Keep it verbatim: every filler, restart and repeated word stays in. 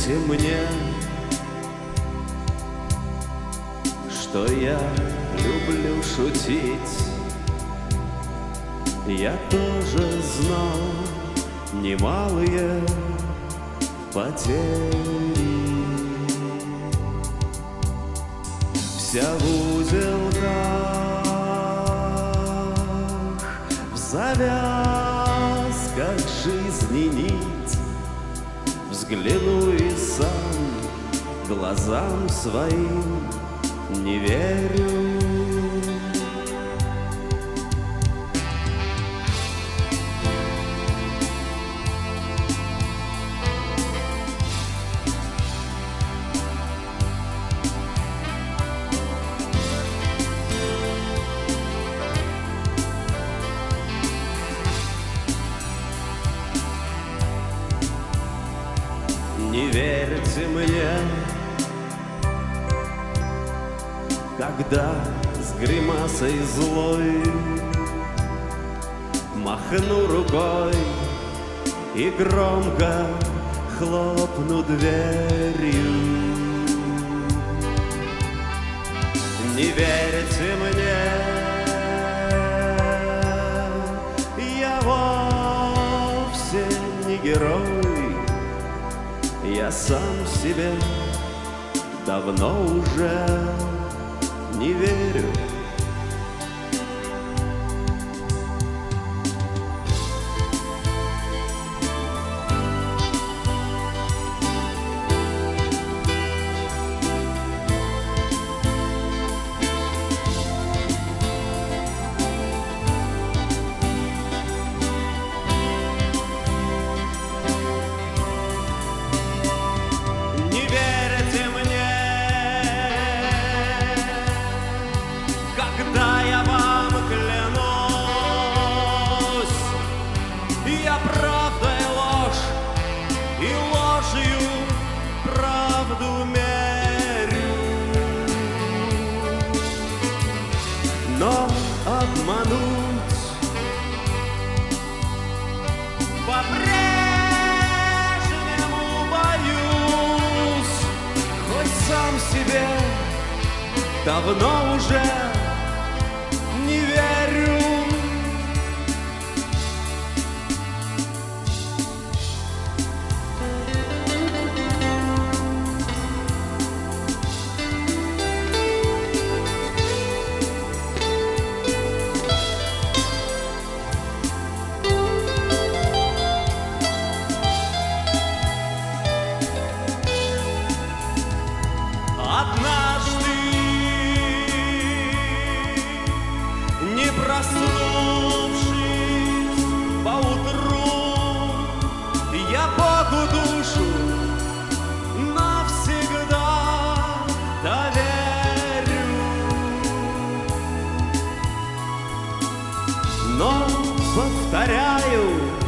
верьте мне, что я люблю шутить. Я тоже знал немалые потери. Вся в узелках, в завязках жизни нить. Взгляну и сам глазам своим не верю. Не верьте мне, когда с гримасой злой махну рукой и громко хлопну дверью. Не верьте мне, я вовсе не герой. Я сам себе давно уже не верю. Когда я вам клянусь, я правдой ложь и ложью правду мерю. Но обмануть по-прежнему боюсь, хоть сам себе давно уже не верю. Однажды, не проснувшись поутру, я Богу душу навсегда доверю. Но, повторяю,